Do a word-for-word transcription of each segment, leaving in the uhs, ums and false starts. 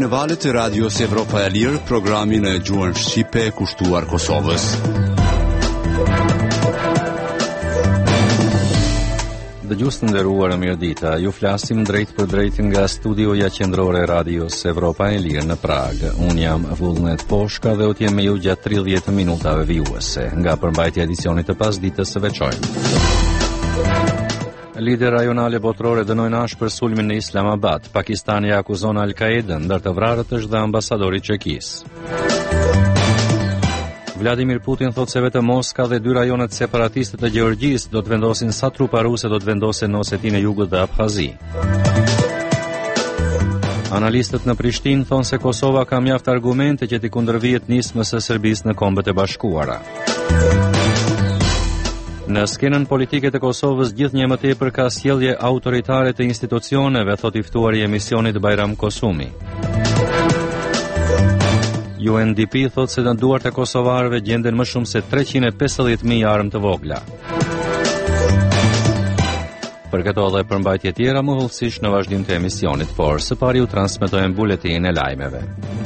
në valët e radios Evropa e Lirë, programin e gjuhën shqipe kushtuar Kosovës. Dëgjues të nderuar, mirëdita. Ju flasim drejt për drejt nga studioja qendrore e radios Evropa e Lirë në Prag. Unë jam Vullnet Poshka dhe u të jem me ju gjatë tridhjetë minutave vijuese nga përmbajtja e edicionit të pasdites së veçorë. Lider rajonale botërore dënojnë ashpër sulmin në Islamabad. Pakistani akuzon Al-Qaedën, ndër të vrarët është dhe ambasadori Çekisë. Vladimir Putin thot se vetëm Moska dhe dy rajonet separatiste të Gjeorgjisë do të vendosin sa trupa ruse do të vendosen në Osetinë e Jugut dhe Abhazi. Analistët në Prishtinë thonë se Kosova ka mjaft argumente që t'i kundërvihet nismës së Serbisë në Kombet e Bashkuara. Në skenën politike të Kosovës gjithnjë më tepër ka sjellje autoritare të institucioneve, thot i ftuari i emisionit Bajram Kosumi. U N D P thot se në duart e kosovarëve gjenden më shumë se treqind e pesëdhjetë mijë armë të vogla. Për këto dhe përmbajtje tjera më hollësisht në vazhdim të emisionit, por së pari u transmetojmë buletinin e lajmeve.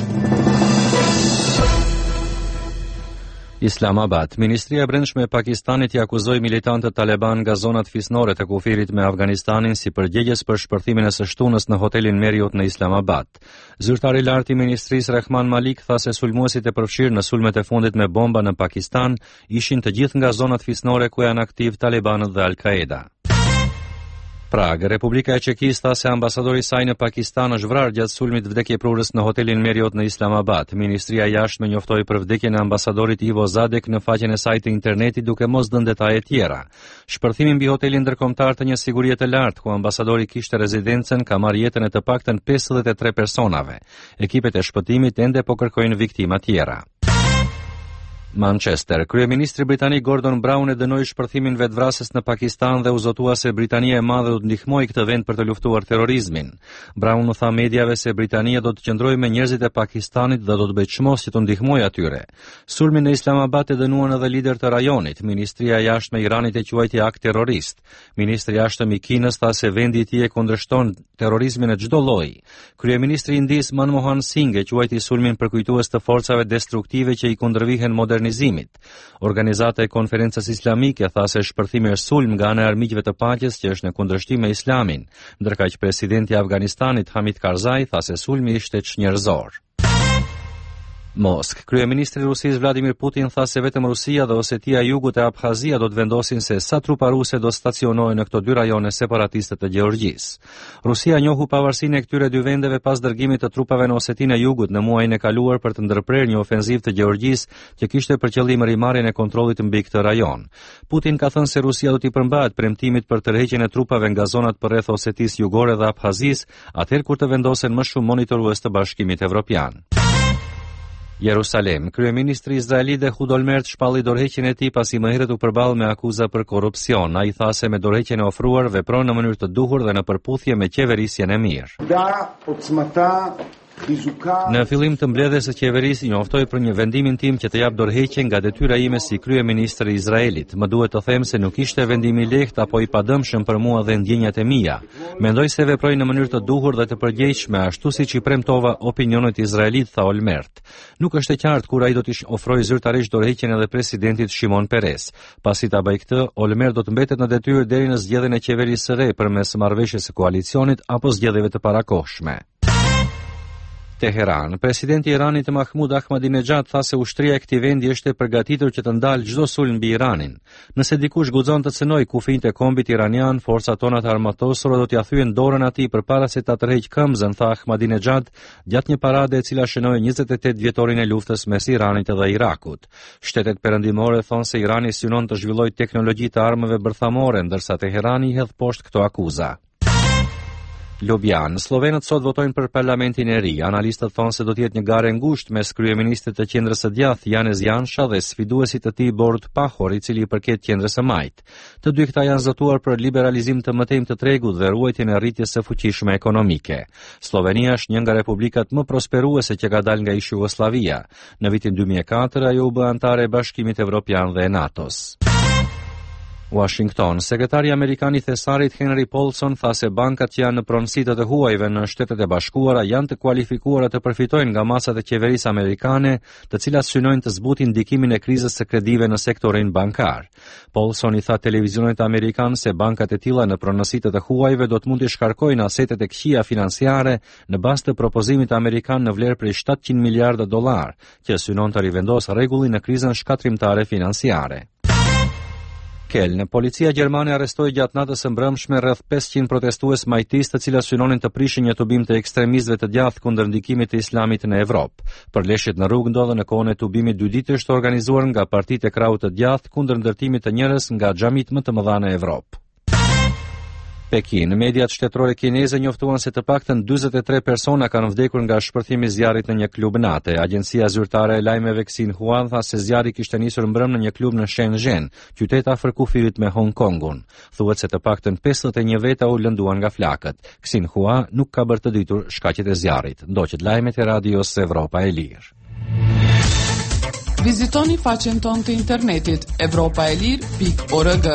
Islamabad. Ministria e Brendshme e Pakistanit i akuzoi militantët Taliban nga zonat fisnore të kufirit me Afganistanin si përgjegjës për shpërthimin e së shtunës në hotelin Marriott në Islamabad. Zyrtari i lartë i ministrisë Rehman Malik tha se sulmuesit e përfshirë në sulmet e fundit me bomba në Pakistan ishin të gjithë nga zonat fisnore ku janë aktiv Talibanët dhe Al-Qaeda. Prag, Republika e Çekisë tha se ambasadori i saj në Pakistan është vrarë gjatë sulmit vdekjeprurës në hotelin Marriott në Islamabad. Ministria e Jashtme njoftoi për vdekjen e ambasadorit Ivo Zadek në faqen e saj të internetit duke mos dhënë detaje tjera. Shpërthimi mbi hotelin ndërkombëtar të një sigurie të lartë ku ambasadori kishte rezidencën ka marrë jetën e të paktën pesëdhjetë e tre personave. Ekipet e shpëtimit ende po kërkojnë viktima tjera. Manchester. Kryeministri britanik Gordon Brown e dënoi shpërthimin vetvrasës në Pakistan dhe u zotua se Britania e Madhe do të ndihmojë këtë vend për të luftuar terrorizmin. Brown u tha mediave se Britania do të qëndrojë me njerëzit e Pakistanit dhe do të bëjë çmos që të ndihmojë atyre. Sulmin në Islamabad e dënuan edhe lider të rajonit. Ministria e Jashtme e Iranit e quajti akt terrorist. Ministri i Jashtëm i Kinës tha se vendi i tij e kundërshton terrorizmin në çdo lloj. Kryeministri i Indisë Manmohan Singh e quajti sulmin përkujtues të forcave destruktive që i kundërvihen modernizimit. Organizata e Konferencës Islamike tha se shpërthimi është sulm nga ana e armiqve të paqes që është në kundërshtim me Islamin, ndërkaq presidenti i Afganistanit Hamid Karzai tha se sulmi ishte çnjerëzor. Mosk. Kryeministri i Rusisë Vladimir Putin tha se vetëm Rusia dhe Osetia e Jugut e Abhazia do të vendosin se sa trupa ruse do stacionohen në këto dy rajone separatiste të Gjeorgjisë. Rusia njohu pavarësinë e këtyre dy vendeve pas dërgimit të trupave në Osetinë e Jugut në muajin e kaluar për të ndërprerë një ofenzivë të Gjeorgjisë që kishte për qëllim rimarrjen e kontrollit mbi këtë rajon. Putin ka thënë se Rusia do t'i përmbahet premtimit për tërheqjen e trupave nga zonat përreth Osetisë Jugore dhe Abhazisë, atëherë kur të vendosen më shumë monitorues të Bashkimit Evropian. Jerusalem. Kryeministri izraelit Ehud Olmert shpalli dorëheqjen e tij pasi më herët u përball me akuza për korrupsion. Ai tha se me dorëheqjen e ofruar vepron në mënyrë të duhur dhe në përputhje me qeverisjen e mirë. Në fillim të mbledhjes së qeverisë njoftoi për një vendimin tim që të jap dorëheqje nga detyra ime si kryeministër i Izraelit. Më duhet të them se nuk ishte vendim i lehtë apo i padëmshëm për mua dhe ndjenjat e mia. Mendoj se veproj në mënyrë të duhur dhe të përgjegjshme, ashtu siç i premtova opinionit izraelit, tha Olmert. Nuk është e qartë kur ai do t'i ofrojë zyrtarisht dorëheqjen edhe presidentit Shimon Peres. Pasi ta bëj këtë, Olmert do të mbetet në detyrë deri në zgjedhjen e qeverisë së re përmes marrëveshjes së koalicionit apo zgjedhjeve të parakohshme. Teheran. Presidenti i Iranit Mahmud Ahmadinejad tha se ushtria e këtij vendi është e përgatitur që të ndalë çdo sulm mbi Iranin. Nëse dikush guxon të cënojë kufijtë e kombit iranian, forcat tona të armatosura do t'ia thyen dorën atij përpara se ta tërheqë këmbën, tha Ahmadinejad gjatë një parade e cila shënoi njëzet e tetë vjetorin e luftës mes Iranit dhe Irakut. Shtetet perëndimore thonë se Irani synon të zhvillojë teknologji të armëve bërthamore, ndërsa Teherani i hedh poshtë këto akuza. Ljubljanë. Slovenët sot votojnë për parlamentin e ri. Analistët thonë se do të jetë një garë ngushtë mes kryeministrit të Qendrës së Djathtë Janez Janša dhe sfiduesit të tij Borut Pahor, i cili i përket Qendrës së Majt. Të dy këta janë zotuar për liberalizim të mëtejmë të tregut dhe ruajtjen e rritjes së fuqishme ekonomike. Slovenia është një nga republikat më prosperuese që ka dalë nga ish Jugosllavia. Në vitin dy mijë e katër ajo u bë antare e Bashkimit Evropian dhe e NATO-s. Washington. Sekretari amerikan I Thesarit Henry Paulson tha se bankat që janë në pronësitë të huajve në Shtetet e Bashkuara janë të kualifikuara të përfitojnë nga masat e qeverisë amerikane, të cilat synojnë të zbutin ndikimin e krizës së kredive në sektorin bankar. Paulson I tha televizionit amerikan se bankat e tilla në pronësitë të huajve do të mund të shkarkojnë asetet e këqija financiare në bazë të propozimit amerikan në vlerë prej shtatëqind miliardë dollar, që synon të rivendosë rregullin në krizën shkatrimtare financiare. Keln, policia gjermane arrestoi gjatë natës së mbrëmshme rreth pesëqind protestues majtis të cilët synonin të prishin një tubim të ekstremistëve të djathtë kundër ndikimit të islamit në Evropë. Përleshjet në rrugë ndodhen në kohën e tubimit dyditësh të organizuar nga partitë e krahut të djathtë kundër ndërtimit të njerëz nga xhamit më të mëdha në Evropë. Pekin, mediat shtetërore kineze njoftuan se të paktën dyzet e tre persona kanë vdekur nga shpërthimi I zjarrit në një klub nate. Agjencia zyrtare e lajmeve Xinhua tha se zjarri kishte nisur mbrëm në një klub në Shenzhen, qytet afër kufirit me Hong Kongun. Thuhet se të paktën pesëdhjetë e një veta u lënduan nga flakët. Xinhua nuk ka bërë të ditur shkaqet e zjarrit. Ndoqet lajmet e radios Evropa e Lirë. Vizitoni faqen tonë të internetit evropa e lirë pikë org.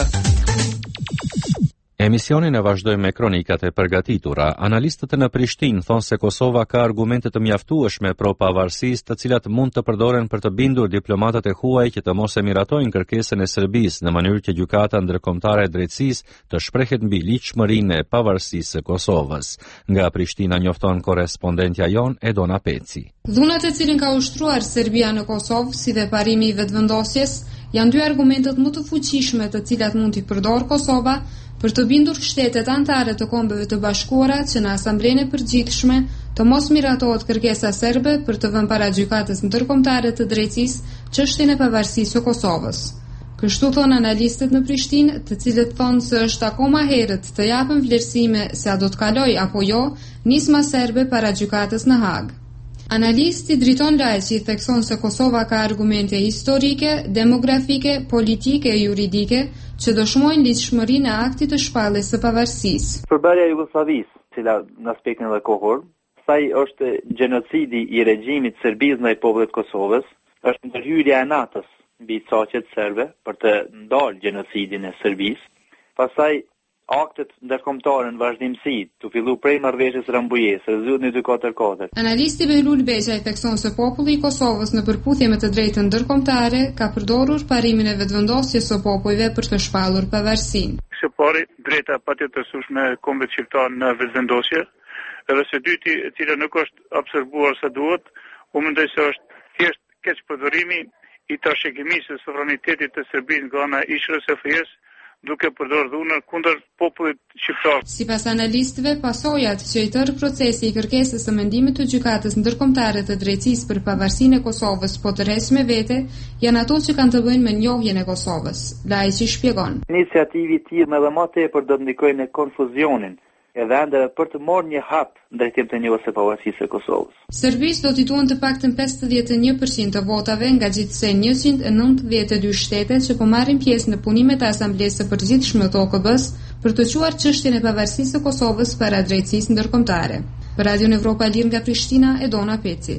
Emisionin e vazhdojmë me kronikat e përgatitura. Analistët në Prishtinë thonë se Kosova ka argumente të mjaftueshme pro pavarësisë, të cilat mund të përdoren për të bindur diplomatët e huaj që të mos e miratojnë kërkesën e Serbisë në mënyrë që gjykata ndërkombëtare e drejtësisë të shprehet mbi ligjshmërinë e pavarësisë së Kosovës. Nga Prishtina njofton korrespondentja jon Edona Peci. Dhunat e cilin ka ushtruar Serbia në Kosovë, si dhe parimi I vetëvendosjes, janë dy argumentet më të fuqishme të cilat mund t'i përdor Kosova për të bindur shtetet anëtare të Kombeve të Bashkuara që në Asamblenë e Përgjithshme të mos miratohet kërkesa serbe për të vënë para gjykatës ndërkombëtare të drejtësisë çështjen e pavarësisë së Kosovës. Kështu thonë analistët në Prishtinë, të cilët thonë se është akoma herët të japën vlerësime se a do të kaloj apo jo nisma serbe para gjykatës në Hagë. Analisti Driton Lajçi thekson se Kosova ka argumente historike, demografike, politike e juridike që dëshmojnë ligjshmërinë e aktit të shpalljes së pavarësisë. Përbërja e Jugosllavisë, cila në aspektin edhe kohor, saj është gjenocidi I regjimit serbisë ndaj popullit të Kosovës, është ndërhyrja e natës mbi caqet serbe për të ndalë gjenocidin e Serbisë, pastaj aktet ndërkombëtare në vazhdimsi, të fillu prej marrëveshjes Rambujës, rezultati dy katër katër. Analisti Behlul Beqaj thekson se populli I Kosovës në përputhje me të drejtën ndërkombëtare ka përdorur parimin e vetëvendosjes së popujve për të shpallur pavarësinë. Së pari, drejta patjetërsisht me kombet shqiptar në vetëvendosje, edhe së dyti, e cila nuk është absorbuar sa duhet, u mendoj se është thjesht keq përdorimi I trashëgimisë së sovranitetit të Serbisë nga ana e ish-R S F S, duke përdorur dhunën kundër popullit shqiptar. Sipas analistëve, pasojat që I tërë procesi I kërkesës së mendimit të gjykatës ndërkombëtare të drejtësisë për pavarësinë e Kosovës po tërheqë me vete, janë ato që kanë të bëjnë me njohjen e Kosovës. Lajçi shpjegon. Iniciativi I tillë edhe më tepër do të ndikojnë në konfuzionin e vendeve për të marrë një hap drejtim të njohjes së pavarësisë së Kosovës. Serbisë do t'i tuan të paktën pesëdhjetë e një përqind të votave nga gjithsej njëqind e nëntëdhjetë e dy shtetet që po marrin pjesë në punimet e Asamblesë së Përgjithshme të O K B-s për të quar çështjen e pavarësisë së Kosovës para drejtësisë ndërkombëtare. Për Radion Evropa e Lirë nga Prishtina, Edona Peci.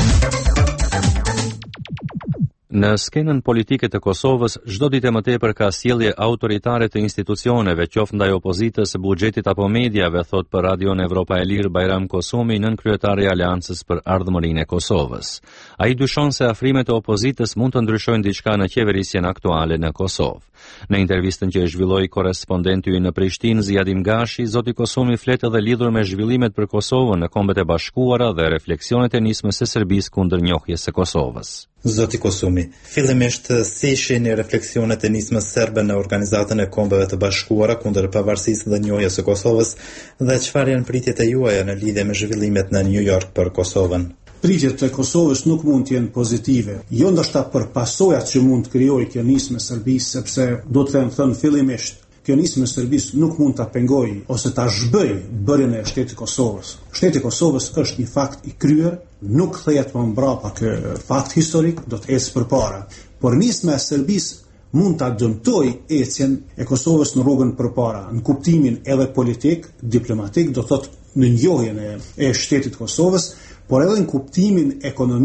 Në skenën politike të Kosovës, çdo ditë më tepër ka sjellje autoritare të institucioneve, qoftë ndaj opozitës, buxhetit apo mediave, thot për Radion Evropa e Lirë Bajram Kosumi, nën kryetari I Aleancës për Ardhmërinë e Kosovës. Ai dyshon se afrimet e opozitës mund të ndryshojnë diçka në qeverisjen aktuale në Kosovë. Në intervistën që e zhvilloi korrespondenti ynë në Prishtinë, Ziadim Gashi, zoti Kosumi flet edhe lidhur me zhvillimet për Kosovën në Kombet e Bashkuara dhe refleksionet e nismës së Serbisë kundër njohjes së Kosovës. Zoti Kosumi, fillimisht si shihni refleksionet e nismës serbe në organizatën e Kombeve të Bashkuara kundër pavarësisë dhe njohjes së Kosovës dhe çfarë janë pritjet e juaja në lidhje me zhvillimet në New York për Kosovën? Pritjet e Kosovës nuk mund të jenë pozitive, jo ndoshta për pasojat që mund të krijojë kjo nismë e Serbisë, sepse do të them thënë fillimisht, kjo nismë e Serbisë nuk mund ta pengojë ose ta zhbëjë bërjen e shtetit të Kosovës. Shteti I Kosovës është një fakt I kryer, nuk kthehet më mbrapa ky fakt historik, do të ecë përpara. Por nisma e Serbisë mund ta dëmtojë ecjen e Kosovës në rrugën përpara, në kuptimin edhe politik, diplomatik, do thotë në njohjen e, e shtetit të Kosovës, por edhe në kuptimin ekonomik,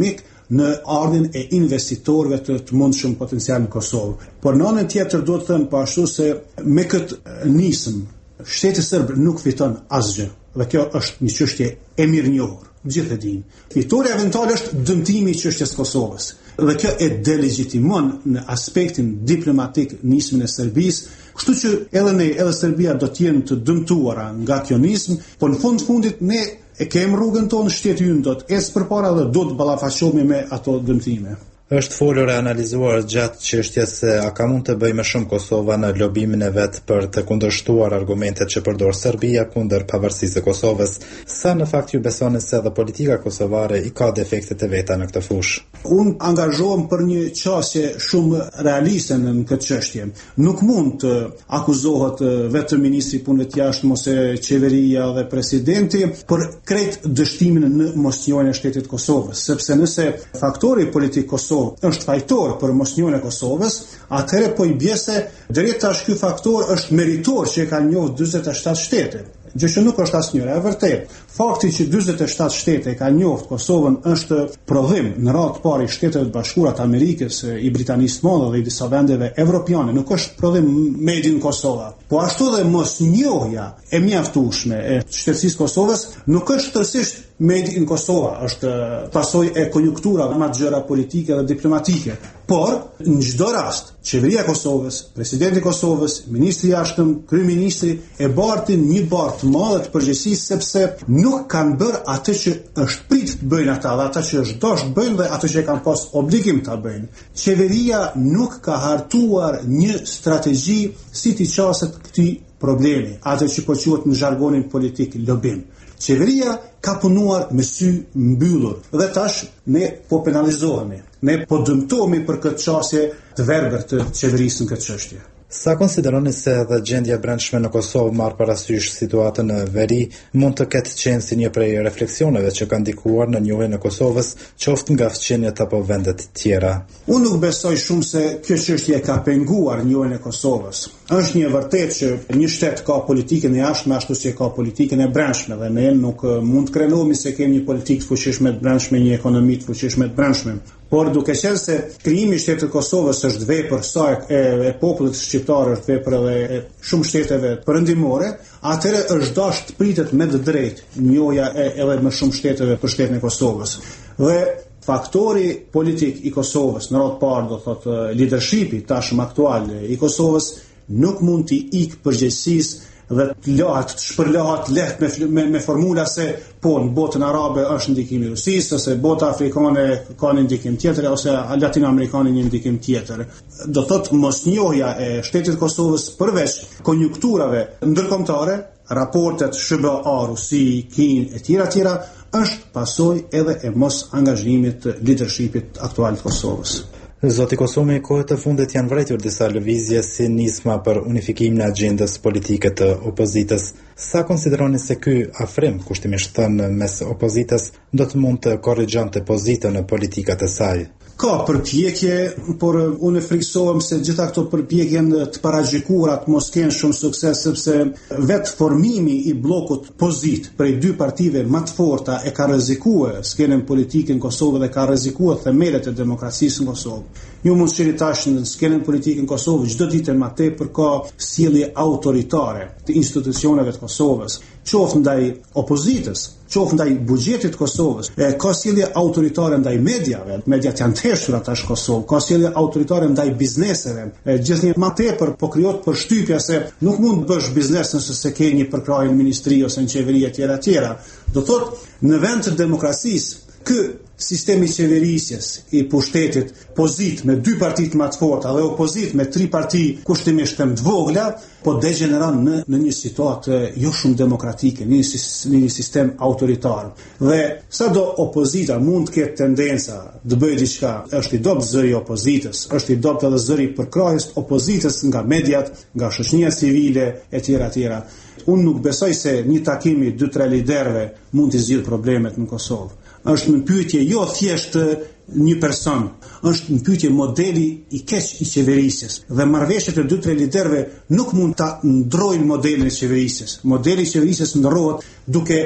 në ardhin e investitorëve të, të mundshëm potencial në Kosovë. Por në anën tjetër do të them po ashtu se me këtë nisëm shteti serb nuk fiton asgjë. Dhe kjo është një çështje e mirënjohur. Gjithë e dinë. Fitoria eventuale është dëmtimi i çështjes Kosovës. Dhe kjo e delegjitimon në aspektin diplomatik nismën e Serbisë, kështu që edhe ne, edhe Serbia do të jenë të dëmtuara nga kjo nismë, por në fund fundit ne e kemi rrugën tonë, shteti ynë do të ecë përpara dhe do të ballafaqohemi me ato dëmtime. Është folur e analizuar gjatë çështjes se a ka mund të bëjë më shumë Kosova në lobimin e vet për të kundërshtuar argumentet që përdor Serbia kundër pavarësisë së Kosovës. Sa në fakt ju besoni se edhe politika kosovare i ka defektet e veta në këtë fushë? Unë angazhohem për një qasje shumë realiste në këtë çështje. Nuk mund të akuzohet vetëm ministri i punëve të jashtëm ose qeveria dhe presidenti për krejt dështimin në mosnjohjen e shtetit Kosovës, sepse nëse faktori politik Kosovë është fajtor për mosnjohjen e Kosovës, atëherë po i bie se deri tash ky faktor është meritor që e kanë njohur dyzet e shtatë shtete. Gjë që nuk është asnjëra e vërtetë. Fakti që dyzet e shtatë shtete e kanë njohur Kosovën është prodhim në radhë të parë i Shteteve të Bashkuara të Amerikës, i Britanisë së Madhe dhe i disa vendeve evropiane, nuk është prodhim made in Kosova. Po ashtu dhe mosnjohja e mjaftueshme e shtetësisë Kosovës nuk është tërësisht made in Kosova, është pasojë e konjunkturave më të gjëra politike dhe diplomatike. Por në çdo rast, qeveria e Kosovës, presidenti i Kosovës, ministri i jashtëm, kryeministri e bartin një bartë të madhe të përgjegjësisë sepse nuk kanë bërë atë që është prit të bëjnë ata, dhe ata që është dashur të bëjnë dhe atë që kanë pas obligim ta bëjnë. Qeveria nuk ka hartuar një strategji si t'i qaset këtij problemi, atë që po quhet në zhargonin politik lobim. Qeveria ka punuar me sy mbyllur dhe tash ne po penalizohemi. Ne po dëmtohemi për këtë çështje të verbër të qeverisë në këtë çështje. Sa konsideroni se edhe gjendja brendshme në Kosovë marrë parasysh situatën në veri mund të ketë qenë si një prej refleksioneve që kanë ndikuar në njohjen e Kosovës, qoftë nga fqinjet apo vendet tjera? Unë nuk besoj shumë se kjo çështje ka penguar njohjen e Kosovës. Është një vërtet që një shtet ka politikën e jashtme ashtu si ka politikën e brendshme dhe ne nuk mund të krenohemi se kemi një politikë të fuqishme të brendshme, një ekonomi të fuqishme të brendshme. Por duke qenë se krijimi i shtetit të Kosovës është vepër sa e, e popullit shqiptar, është vepër edhe e shumë shteteve perëndimore, atëherë është dashur të pritet me të drejtë njohja e edhe më shumë shteteve për shtetin e Kosovës. Dhe faktori politik i Kosovës, në radhë parë do thotë leadershipi tashmë aktual i Kosovës, nuk mund t'i ikë përgjegjësisë dhe të lahet, të shpërlahet lehtë me, me, me formula se po në botën arabe është ndikimi i Rusisë, ose bota afrikane ka një ndikim tjetër, ose latinoamerikane një ndikim tjetër. Do thotë mosnjohja e shtetit Kosovës përveç konjunkturave ndërkombëtare, raportet S B A, Rusi, Kinë e tjera tjera, është pasojë edhe e mos angazhimit të leadershipit aktual të Kosovës. Zoti Kosumi, kohët e fundit janë vërejtur disa lëvizje si nisma për unifikimin e agjendës politike të opozitës. Sa konsideroni se ky afrim, kushtimisht thënë, mes opozitës do të mund të korrigjonte pozitën në politikat e saj? Ka përpjekje, por unë friksohem se gjitha këto përpjekje të paragjikuara të mos kenë shumë sukses, sepse vetë formimi i bllokut pozit prej dy partive më të forta e ka rrezikuar skenën politike në Kosovë dhe ka rrezikuar themelet e demokracisë në Kosovë. Ju mund shihni tash në skenën politike në Kosovë çdo ditë më tepër ka sjellje autoritare të institucioneve të Kosovës, qoftë ndaj opozitës, qoftë ndaj buxhetit të Kosovës, e ka sjellje autoritare ndaj mediave, mediat janë të heshtura tash në Kosovë, ka sjellje autoritare ndaj bizneseve, e gjithnjë më tepër po krijohet përshtypja se nuk mund të bësh biznes nëse se ke një përkrahje në ministri ose në qeveri etj etj. Do thotë në vend të demokracisë ky sistemi qeverisjes i pushtetit pozit me dy partit më të forta dhe opozit me tri parti kushtimisht të vogla, po degeneron në, në një situatë jo shumë demokratike, në një, në një sistem autoritar. Dhe sado opozita mund të ketë tendenca të bëjë diçka, është i dobët zëri i opozitës, është i dobët edhe zëri i përkrahjes opozitës nga mediat, nga shoqënia civile etj etj. Unë nuk besoj se një takim i dy tre liderëve mund të zgjidhë problemet në Kosovë. Është në pyetje jo thjesht një person, është në pyetje modeli i keq i qeverisjes. Dhe marrëveshjet e dy tre liderëve nuk mund ta ndrojnë modelin e qeverisjes. Modeli i qeverisjes ndrohet duke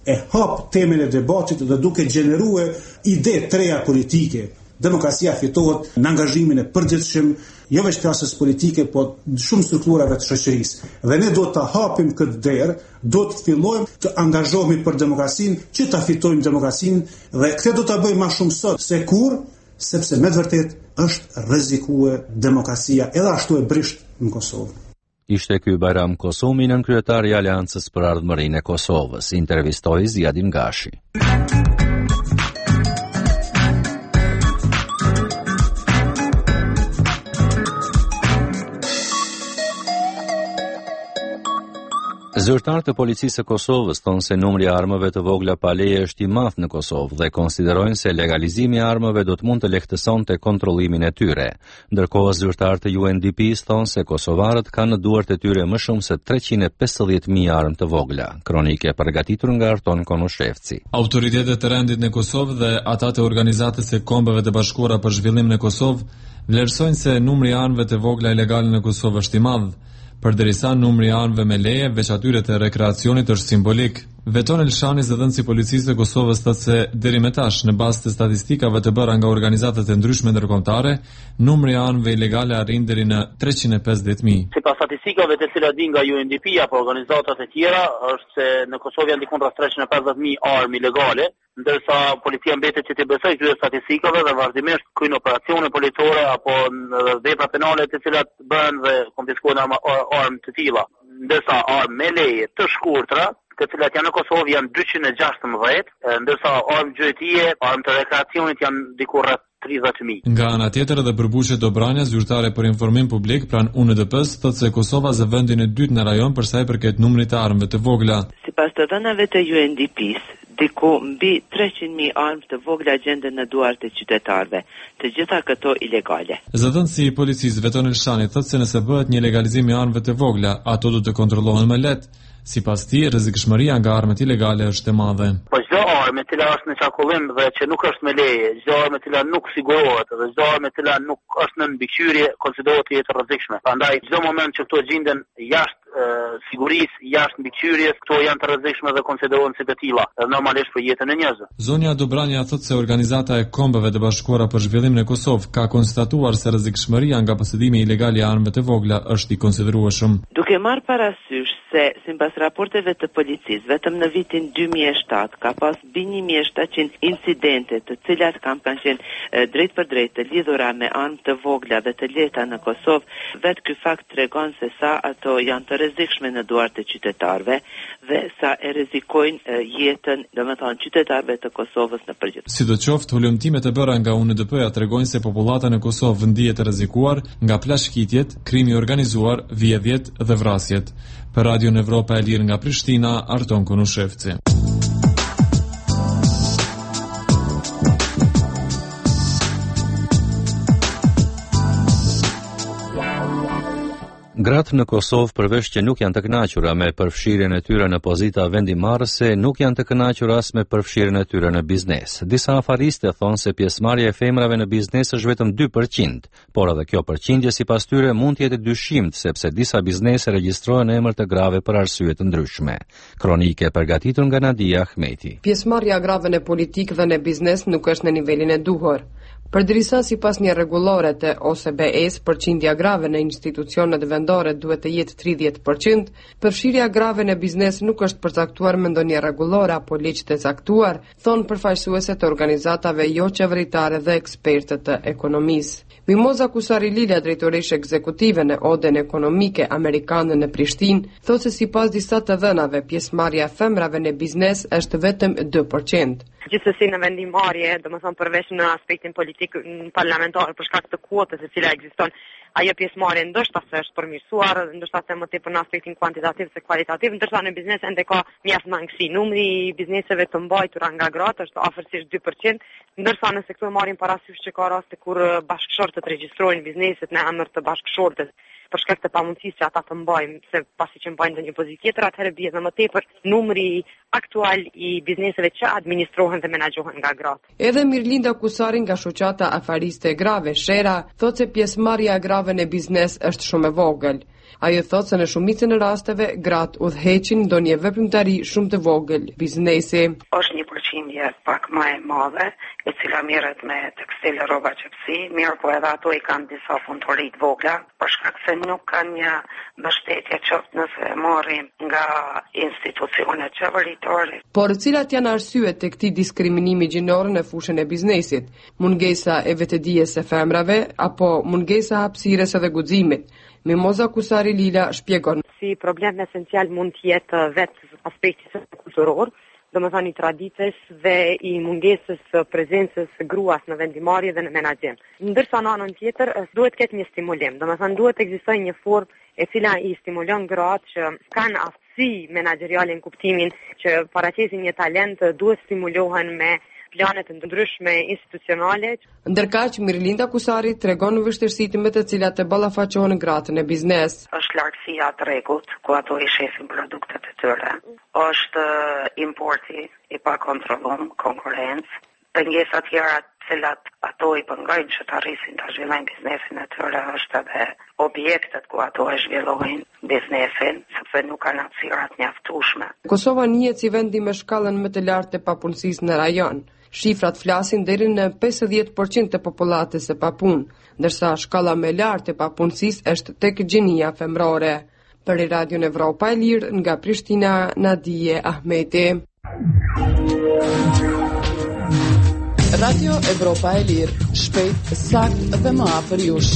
e hap temën e debatit dhe duke gjenerue ide treja politike. Demokracia fitohet në angazhimin e përgjithshëm, jo vetëm klasës politike, po shumë strukturave të shoqërisë. Dhe ne do të hapim këtë derë, do të fillojmë të angazhohemi për demokracinë, që ta fitojmë demokracinë dhe këtë do ta bëjmë më shumë sot se kur, sepse me të vërtetë është rrezikuar demokracia edhe ashtu e brisht në Kosovë. Ishte ky Bajram Kosumi, nën kryetari i Aleancës për Ardhmërinë e Kosovës, intervistoi Ziadin Gashi. Zyrtarët e policisë së Kosovës thonë se numri i armëve të vogla pa leje është i madh në Kosovë dhe konsiderojnë se legalizimi i armëve do të mund të lehtësonte kontrollimin e tyre. Ndërkohë zyrtarët e U N D P-s thonë se kosovarët kanë në duart e tyre më shumë se treqind e pesëdhjetë mijë armë të vogla. Kronike e përgatitur nga Arton Konushevci. Autoritetet e rendit në Kosovë dhe ata të organizatës së Kombeve të Bashkuara për Zhvillimin e Kosovë vlerësojnë se numri i armëve të vogla ilegale në Kosovë është i madh. Përderisa numri i armëve me leje, veç atyre të rekreacionit është simbolik. Veton Elshani, zëdhënësi i policisë së Kosovës, thotë se deri më tash, në bazë të statistikave të bëra nga organizatat e ndryshme ndërkombëtare, numri i armëve ilegale arrin deri në treqind e pesëdhjetë mijë. Sipas statistikave të cilat din nga U N D P apo organizatat e tjera, është se në Kosovë janë diku rreth treqind e pesëdhjetë mijë armë ilegale, ndërsa policia mbetet që të besojë këtyre statistikave dhe vazhdimisht kryen operacione policore apo vepra penale të cilat bëhen dhe konfiskojnë armë të tilla. Ndërsa armë me leje të shkurtra, të cilat janë në Kosovë janë dyqind e gjashtëmbëdhjetë, ndërsa armë gjyqëtie, armë të rekreacionit janë diku rreth tridhjetë mijë. Nga ana tjetër edhe Përbuçe Dobranja, zyrtare për informim publik pranë U N D P-s, thotë se Kosova zë vendin e dytë në rajon për sa i përket numrit të armëve të vogla. Sipas të dhënave të U N D P-s, diku mbi treqind mijë armë të vogla gjenden në duart e qytetarëve, të gjitha këto ilegale. Zëdhënësi i policisë Veton Elshani thotë se nëse bëhet një legalizim i armëve të vogla, ato do të kontrollohen më lehtë. Sipas tij, rrezikshmëria nga armët ilegale është e madhe. Po çdo armë e cila është në çarkullim dhe që nuk është me leje, çdo armë e cila nuk sigurohet dhe çdo armë e cila nuk është në mbikëqyrje konsiderohet të jetë rrezikshme. Prandaj çdo moment që këto gjenden jashtë sigurisë, jashtë mbikëqyrjes, këto janë të rrezikshme dhe konsiderohen si të tilla, normalisht për jetën e njerëzve. Zonja Dobranja thotë se organizata e Kombeve të Bashkuara për Zhvillimin e Kosovë ka konstatuar se rrezikshmëria nga posedimi ilegal i armëve të vogla është i konsiderueshëm. Duke marrë parasysh se sipas raporteve të policisë, vetëm në vitin dy mijë e shtatë ka pas mbi një mijë e shtatëqind incidente, të cilat kanë kanë qenë drejt për drejt të lidhura me armë të vogla dhe të lehta në Kosovë, vetë ky fakt tregon se sa ato janë të rrezikshme në duart e qytetarëve dhe sa e rrezikojnë jetën, domethënë qytetarëve të Kosovës në përgjithësi. Sidoqoftë, hulumtimet e bëra nga U N D P-ja tregojnë se popullata në Kosovë ndihet e rrezikuar nga plashkitjet, krimi i organizuar, vjedhjet dhe vrasjet. Për Radio Evropa e Lirë nga Prishtina, Arton Konushevci. Gratë në Kosovë, përveç që nuk janë të kënaqura me përfshirjen e tyre në pozita vendimarrëse, nuk janë të kënaqur as me përfshirjen e tyre në biznes. Disa afaristë thonë se pjesëmarrja e femrave në biznes është vetëm dy përqind, por edhe kjo përqindje sipas tyre mund të jetë dyshimt, sepse disa biznese regjistrohen emër të grave për arsye të ndryshme. Kronike e përgatitur nga Nadia Ahmeti. Pjesëmarrja e grave në politikë dhe në biznes nuk është në nivelin e duhur. Përderisa sipas një rregullore të O S B E-s, përqindja grave në institucionet vendore duhet të jetë tridhjetë përqind, përfshirja grave në biznes nuk është përcaktuar me ndonjë rregullore apo ligj të caktuar, thonë përfaqësueset të organizatave jo qeveritare dhe ekspertët të ekonomisë. Mimoza Kusari Lila, drejtoreshe ekzekutive në Oden Ekonomike Amerikane në Prishtinë, thotë se sipas disa të dhënave, pjesëmarrja e femrave në biznes është vetëm dy përqind. Gjithsesi në vendimarrje, domethënë përveç në aspektin politik parlamentar për shkak të kuotës e cila ekziston, ajo pjesëmarrje ndoshta se është përmirësuar, ndoshta se më tepër në aspektin kuantitativ se kvalitativ, ndërsa në biznes ende ka mjaft mangësi. Numri i bizneseve të mbajtura nga gratë është afërsisht dy përqind, ndërsa në sektor marrin parasysh që ka raste kur bashkëshortët regjistrojnë bizneset në emër të bashkëshortes për shkak të pamundësisë që ata të mbajnë, se pasi që mbajnë ndonjë pozitë tjetër, atëherë bie më tepër numri aktual i bizneseve që administrohen dhe menaxhohen nga gratë. Edhe Mirlinda Kusari nga shoqata afariste e grave Shera thotë se pjesëmarrja e grave në biznes është shumë e vogël. Ajo thotë se në shumicën e rasteve gratë udhëheqin ndonjë veprimtari shumë të vogël biznesi. Është një përqindje pak më e madhe, e cila merret me tekstil, rroba qepsi, mirë po edhe ato i kanë disa punëtori të vogla, për shkak se nuk kanë një mbështetje qoftë nëse marrin nga institucionet qeveritare. Por cilat janë arsyet të këtij diskriminimi gjinor në fushën e biznesit? Mungesa e vetëdijes së femrave apo mungesa hapësirës edhe guximit? Mimoza Kusari Lila shpjegon. Si problem esencial mund të jetë vetë aspekti kulturor, do më thani traditës dhe i mungesës prezencës gruas në vendimarrje dhe në menaxhim. Ndërsa në anën tjetër duhet të ketë një stimulim, do më thani duhet të ekzistojë një formë e cila i stimulon gratë që kanë aftësi menaxheriale në kuptimin që paraqesin një talent, duhet stimulohen me planet të ndryshme institucionale. Ndërkaq Mirlinda Kusari tregon vështirësitë me të cilat të ballafaqohen gratë në biznes. Është lartësia e tregut ku ato i shefin produktet e tyre. Është importi i pakontrolluar, konkurrencë, pengesa të tjera të cilat ato i pëngojnë që të arrisin të zhvillojnë biznesin e tyre, është edhe objektet ku ato e zhvillojnë biznesin, sepse nuk kanë hapësira të mjaftueshme. Kosova njihet si vendi me shkallën më të lartë të papunësisë në rajon. Shifrat flasin deri në pesëdhjetë përqind të popullatës së papunë, ndërsa shkalla më e lartë e papunësisë është tek gjinia femrore. Për Radio Evropa e Lirë nga Prishtina, Nadije Ahmeti. Radio Evropa e Lirë, shpejt, sakt dhe më afër jush.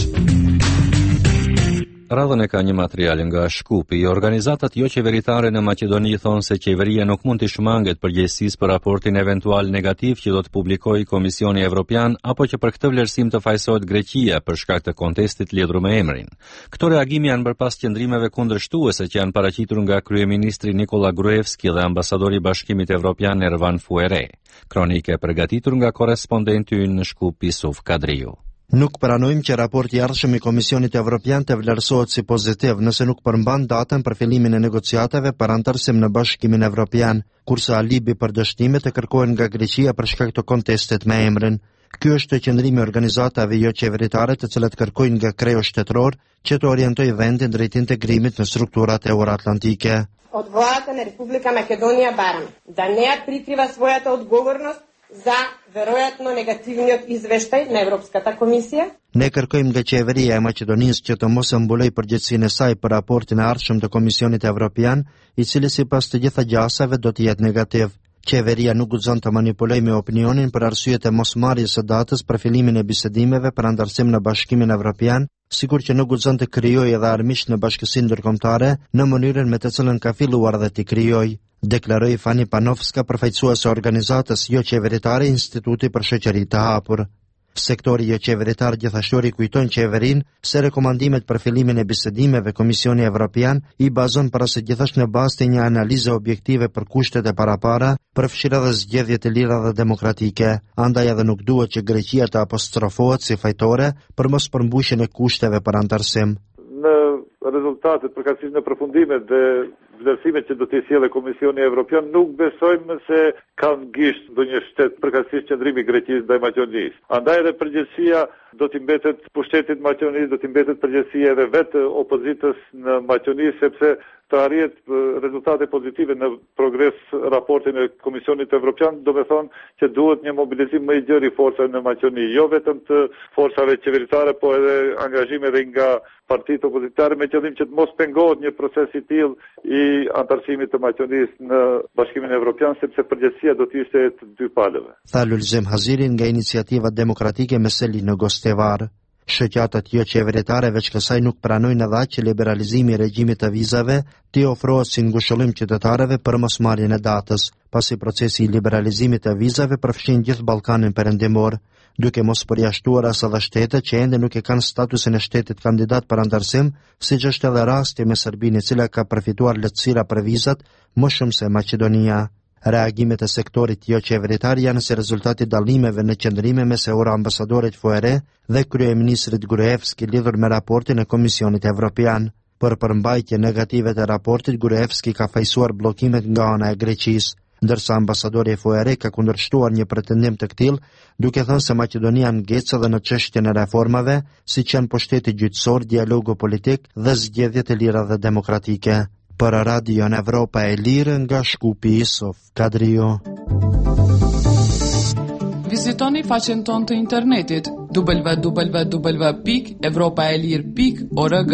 Radhën e ka një material nga Shkupi. Organizatat jo qeveritare në Maqedoni thonë se qeveria nuk mund të shmanget përgjegjësisë për raportin eventual negativ që do të publikojë Komisioni Evropian apo që për këtë vlerësim të fajsohet Greqia për shkak të kontestit lidhur me emrin. Këto reagime janë bërpas qëndrimeve kundërshtuese që janë paraqitur nga kryeministri Nikola Gruevski dhe ambasadori i Bashkimit Evropian Ervan Fuere. Kronike e përgatitur nga korrespondenti ynë në Shkupi Suf Kadriu. Nuk pranojmë që raporti i ardhshëm i Komisionit Evropian të vlerësohet si pozitiv nëse nuk përmban datën për fillimin e negociatave për antarësim në Bashkimin Evropian, kurse alibi për dështimet e kërkohen nga Greqia për shkak të kontestit me emrin. Ky është qëndrimi i organizatave jo qeveritare të cilat kërkojnë nga kreu shtetëror që të orientojë vendin drejt integrimit në strukturat euroatlantike. Od vladата на Република Македонија барам да не ја прикрива својата одговорност за веројатно негативниот извештај на Европската комисија. Ne kërkojmë nga qeveria e Maqedonisë që të mos e mbulojë përgjegjësinë e saj për raportin e ardhshëm të Komisionit Evropian, i cili sipas të gjitha gjasave do të jetë negativ. Qeveria nuk guxon të manipulojë me opinionin për arsyet e mosmarrjes së datës për fillimin e bisedimeve për antarësim në Bashkimin Evropian, sikur që nuk guxon të krijojë edhe armiqt në bashkësinë ndërkombëtare në mënyrën me të cilën ka filluar dhe të krijojë, deklaroi Fani Panovska, përfaqësuese e organizatës jo qeveritare Instituti për Shoqëri të Hapur. Sektori jo qeveritar gjithashtu rikujton qeverin se rekomandimet për fillimin e bisedimeve Komisioni Evropian i bazon para së gjithashtu në bazë të një analize objektive për kushtet e parapara, përfshirë edhe zgjedhje të lira dhe demokratike. Andaj edhe nuk duhet që Greqia të apostrofohet si fajtore për mos përmbushjen e kushteve për antarësim. Në rezultatet përkatësisht në përfundimet dhe vlerësimet që do t'i sjellë Komisioni Evropian, nuk besojmë se kanë gisht ndonjë shtet përkatësisht qëndrimi i Greqisë ndaj Maqedonisë. Andaj edhe përgjegjësia do t'i mbetet pushtetit Maqedonisë, do t'i mbetet përgjegjësia edhe vetë opozitës në Maqedoni, sepse të arrihet rezultate pozitive në progres raportin e Komisionit Evropian, do me thonë që duhet një mobilizim më i gjerë i forcave në Maqedoni, jo vetëm të forcave qeveritare, po edhe angazhime edhe nga partitë opozitare me qëllim që të mos pengohet një proces i tillë i antarësimit të Maqedonisë në Bashkimin Evropian, sepse përgjegjësia do të ishte të dy palëve. Tha Lulzim Haziri nga Iniciativa Demokratike Meseli në Gostevar. Shoqatat jo qeveritare veç kësaj nuk pranojnë edhe që liberalizimi i regjimit të vizave t'i ofrohet si ngushëllim qytetarëve për mosmarrjen e datës, pasi procesi i liberalizimit të vizave përfshin gjithë Ballkanin perëndimor, duke mos përjashtuar as edhe shtetet që ende nuk e kanë statusin e shtetit kandidat për antarësim, siç është edhe rasti me Serbinë, e cila ka përfituar lehtësira për vizat më shumë se Maqedonia. Reagimet e sektorit jo qeveritar janë si rezultati dallimeve në qëndrime mes euroambasadorit Fuere dhe kryeministrit Gruevski lidhur me raportin e Komisionit Evropian. Për përmbajtje negative të raportit, Gruevski ka fajsuar bllokimet nga ana e Greqisë. ndërsa ambasadori F O R ka kundërshtuar një pretendim të tillë, duke thënë se Maqedonia ngec edhe në çështjen e reformave, siç janë pushteti gjyqësor, dialogu politik dhe zgjedhjet e lira dhe demokratike. Për Radion Evropa e Lirë nga Shkupi Isof Kadrio. Vizitoni faqen tonë të internetit w w w pikë evropaelir pikë org.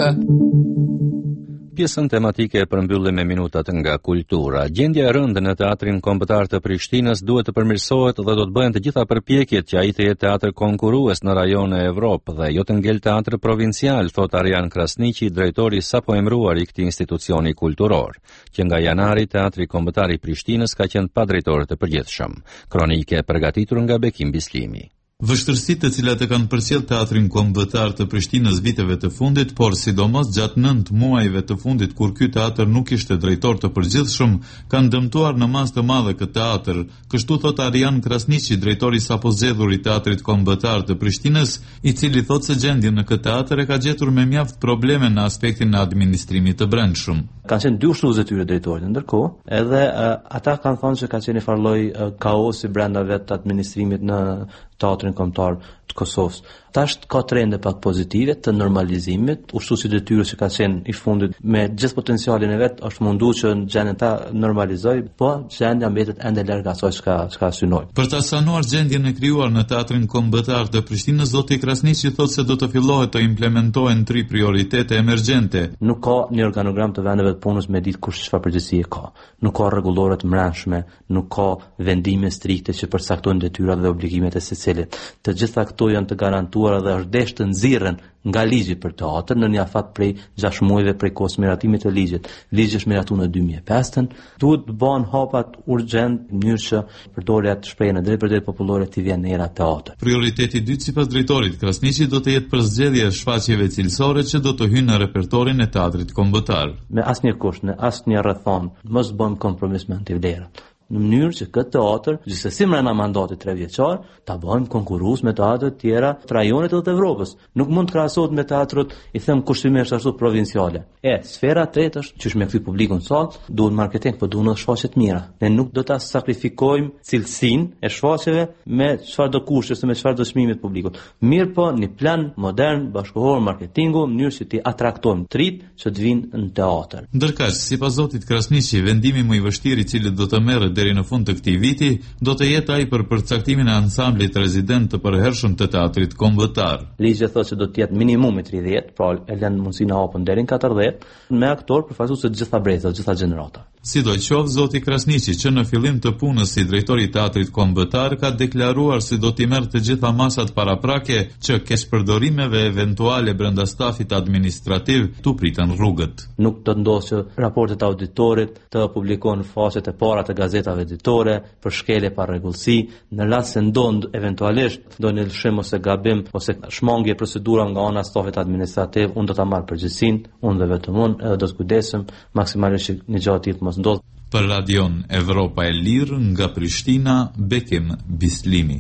Pjesën tematike e përmbyllim me minutat nga kultura. Gjendja e rëndë në teatrin kombëtar të Prishtinës duhet të përmirësohet dhe do të bëhen të gjitha përpjekjet që ai të jetë teatr konkurrues në rajone e Evropë dhe jo të ngel teatr provincial, thot Arjan Krasniqi, drejtori sapo emëruar i këtij institucioni kulturor, që nga janari teatri kombëtar i Prishtinës ka qenë pa drejtor të përgjithshëm. Kronike e përgatitur nga Bekim Bislimi. Vështërsitë të cilat e kanë përcjell teatrin kombëtar të Prishtinës viteve të fundit, por sidomos gjatë nëntë muajve të fundit kur ky teatr nuk ishte drejtor të përgjithshëm, kanë dëmtuar në masë të madhe këtë teatr. Kështu thot Arjan Krasniqi, drejtori sapo zgjedhur i teatrit kombëtar të Prishtinës, i cili thot se gjendja në këtë teatr e ka gjetur me mjaft probleme në aspektin e administrimit të brendshëm. Kanë qenë dy ushtrues e tyre drejtorit, ndërkohë, edhe uh, ata kanë thënë se ka qenë një farloj uh, kaosi brenda vetë administrimit në teatrin kombëtar të Kosovës. Tash ka trende pak pozitive të normalizimit, ushtruesit e tyre që ka qenë i fundit me gjithë potencialin e vet, është munduar që gjendjen ta normalizoj, po gjendja mbetet ende larg asaj çka çka synoi. Për ta sanuar gjendjen e krijuar në teatrin kombëtar të Prishtinës, zoti Krasniqi thotë se do të fillohet të implementohen tri prioritete emergjente. Nuk ka një organogram të vendeve të punës me ditë kush çfarë përgjegjësie ka. Nuk ka rregullore të mbrëmshme, nuk ka vendime strikte që përcaktojnë detyrat dhe obligimet e secilit. Të gjitha këto janë të garantuara dhe është desh të nxirren nga ligji për teatr në një afat prej gjashtë muajve prej kohës miratimit të ligjit. Ligji është miratuar në dy mijë e pesë. Duhet të bëhen hapat urgjent në mënyrë që përdorja të shprehjeve drejt për drejt popullore të vjen në era teatr. Prioriteti i dytë sipas drejtorit Krasniqi do të jetë përzgjedhja e shfaqjeve cilësore që do të hyjnë në repertorin e teatrit kombëtar. Me asnjë kusht, në asnjë rrethon, mos bëjmë kompromis me antivlerat. Në mënyrë që këtë teatr, gjithsesi mbrana mandatit tre vjeçar, ta bëjmë konkurrues me teatret tjera të rajonit dhe të Evropës. Nuk mund të krahasohet me teatrët, i them kushtimisht ashtu provinciale. E, sfera e tretë është që është me kthy publikun sot, duhet marketing, por duhen edhe shfaqje të mira. Ne nuk do ta sakrifikojmë cilësinë e shfaqjeve me çfarë do kushte ose me çfarë do çmimi të publikut. Mirë po, një plan modern bashkëkohor marketingu në mënyrë që të atraktojmë trit që të vinë në teatr. Ndërkaq, sipas zotit Krasniqi, vendimi më i vështirë i cili do të merret deri në fund të këtij viti do të jetë ai për përcaktimin e ansamblit rezident të përhershëm të teatrit kombëtar. Ligji thotë se do të jetë minimumi tridhjetë, pra e lën mundësinë e hapur deri në katërdhjetë, me aktor përfaqësues të gjitha brezat, të gjitha gjenerata. Sidoqoftë, zoti Krasniqi, që në fillim të punës si drejtori i teatrit kombëtar, ka deklaruar se do t'i merrë të gjitha masat paraprake që keqpërdorimeve eventuale brenda stafit administrativ tu pritën rrugët. Nuk do të ndodhë që raportet e auditorit të publikohen në faqet e para të gazetave editore për shkelje pa rregullsi, në rast se ndodh eventualisht ndonjë lëshim ose gabim ose shmangje procedura nga ana e stafit administrativ, unë do ta marr përgjegjësinë, unë dhe vetëm unë, edhe do të kujdesem maksimalisht që një gjë e tillë mos ndodh. Për Radion Evropa e Lirë nga Prishtina, Bekim Bislimi.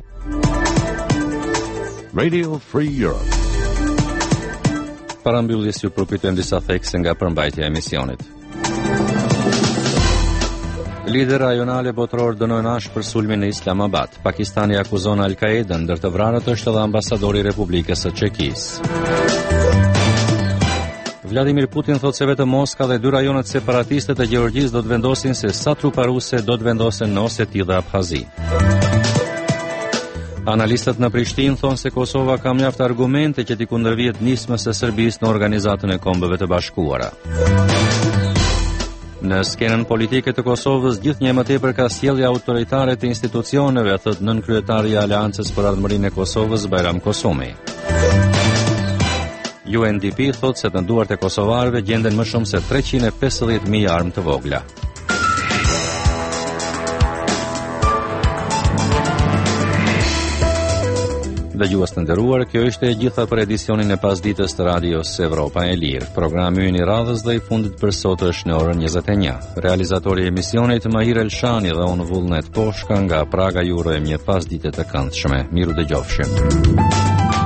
Radio Free Europe. Para mbylljes ju përkujtojmë disa thekse nga përmbajtja e emisionit. Lider rajonale botror dënojnë ash për sulmin në Islamabad. Pakistani akuzon Al-Qaeda, ndër të vrarët është edhe ambasadori i Republikës së Çekisë. Vladimir Putin thot se vetëm Moska dhe dy rajonet separatiste të Gjeorgjisë do të vendosin se sa trupa ruse do të vendosen në Oseti dhe Abhazi. Analistët në Prishtinë thonë se Kosova ka mjaft argumente që t'i kundërvjet nismës së Serbisë në Organizatën e Kombeve të Bashkuara. Në skenën politike të Kosovës, gjithnjë më tepër ka sjellje autoritare të institucioneve, thot nënkryetari i Aleancës për Ardhmërinë e Kosovës, Bajram Kosumi. U N D P thot se të nduart e kosovarëve gjenden më shumë se treqind e pesëdhjetë mijë armë të vogla. Dëgjues të nderuar, kjo ishte e gjitha për edicionin e pasditës të radios Evropa e Lirë. Programi ynë i radhës dhe i fundit për sot është në orën njëzet e një. Realizatori i emisionit Mahir Elshani dhe unë Vullnet Poshka nga Praga ju urojmë një pasdite të këndshme. Miru dëgjofshim.